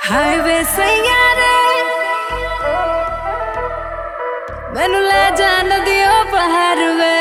highway सैयारे मैनू ले जा नदियों पहाड़ वे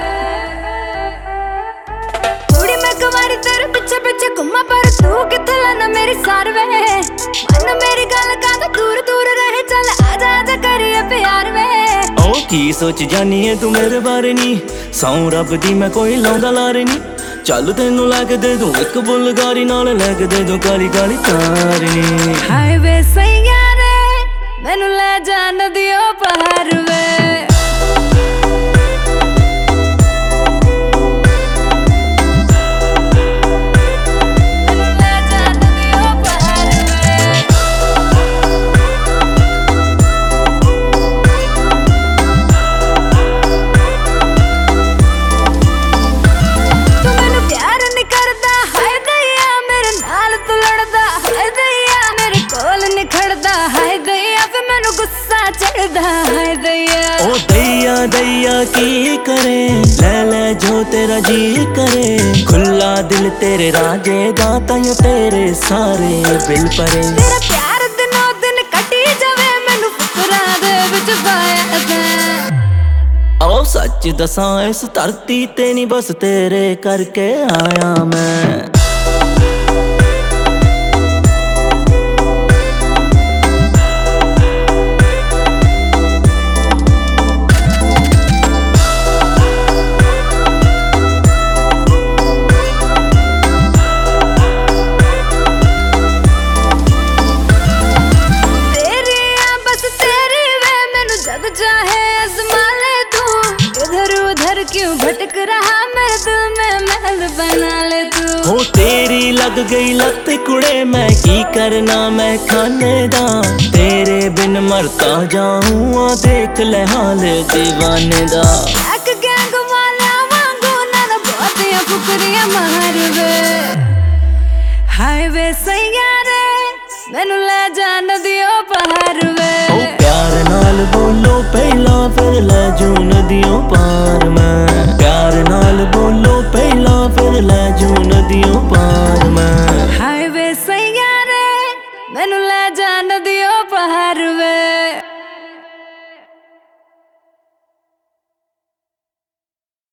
थोड़ी मैं कुमारी तेरे पिछे पिछे घुमा पर तू किथे लाना मेरी सार वे मन मेरी गल का दूर दूर रहे चल आजा आजा करिए प्यार वे ओ की सोच जानी है तू मेरे बारे नी सौ रब दी मैं कोई लाउंदा लारे नी चल तेनू लैके दे दूं एक बुलगारी नाल लैके दे दूं काली काली तार नी हाईवे सैयारे मैनू ले जा नदियों पहाड़ वे ओ दैया दैया की करे ले ले जो तेरा जी करे खुला दिल तेरे राजे दा ताइयों तेरे सारे बिल परे तेरा प्यार दिनों दिन कटी जावे मैनू फुकरां दे विच पाया दे ओ सच दसां इस धरती ते नहीं बस तेरे करके आया मैं चाहे आजमा ले तू इधर उधर क्यों भटक रहा मेरे दिल में महल बना ले तू हो तेरी लग गई लत कुड़े मैं की करना मैं खाने दा तेरे बिन मरता जाऊं देख ले हाल दीवाने दा एक गैंग वाला वांगू ना बहुतियां फुकरियां मार वे हाईवे सैयारे मैनू ले जा नदियों पहाड़ वे